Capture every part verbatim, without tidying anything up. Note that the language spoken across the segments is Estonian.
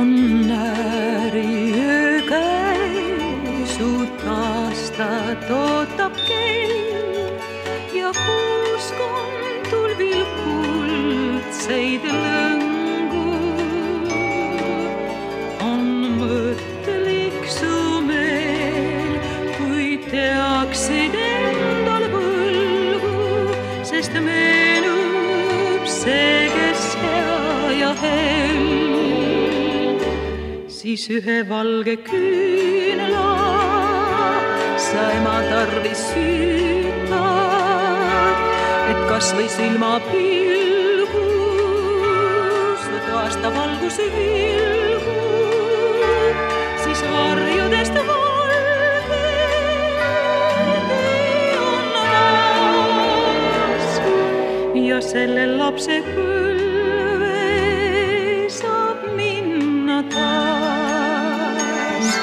on ääriöö käes, uut aastat ootab kell ja kuuskond tulvil kuldseid lõngu. On mõttelik su meel, kui teaksid endal võlgu, sest meenub see, kes hea ja hell. Siis ühe valge küünla sa ema tarvis süütad, et kas või silmapilgus taasta valgus vilgub, siis varjudest valged on maas ja selle lapse põlve saab minna taas.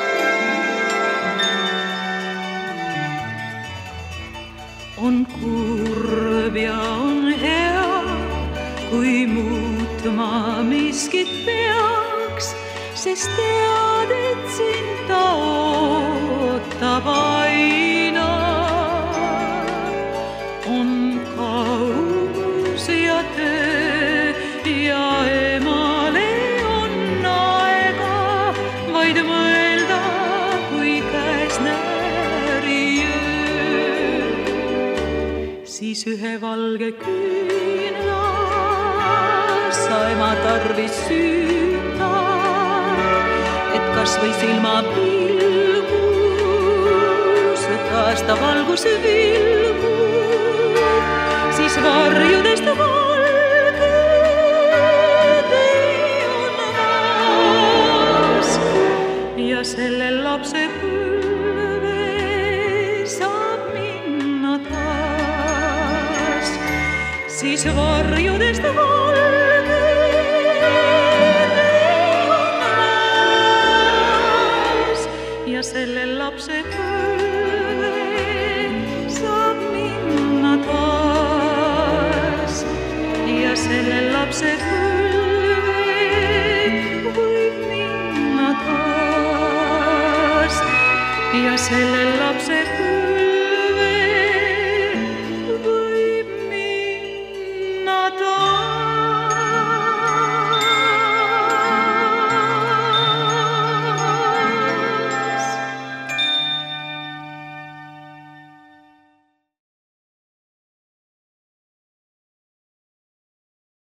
On kurb ja on hea, kui muutma miskit peaks, sest tead, et sind ta ootab aina. On kaugus ja töö ja emale on aega vaid mõelda, kui käes nääriöö. Siis ühe valge küünla sa ema tarvis süütad, et kas või silmapilgus taasta valgus vilgub, siis varjudest valged on maas ja selle lapse põlve saab minna taas. Siis varjudest valged on maas ja selle lapse põlve saab minna taas ja selle lapse põlve võib minna taas ja selle lapse põlve võib minna taas.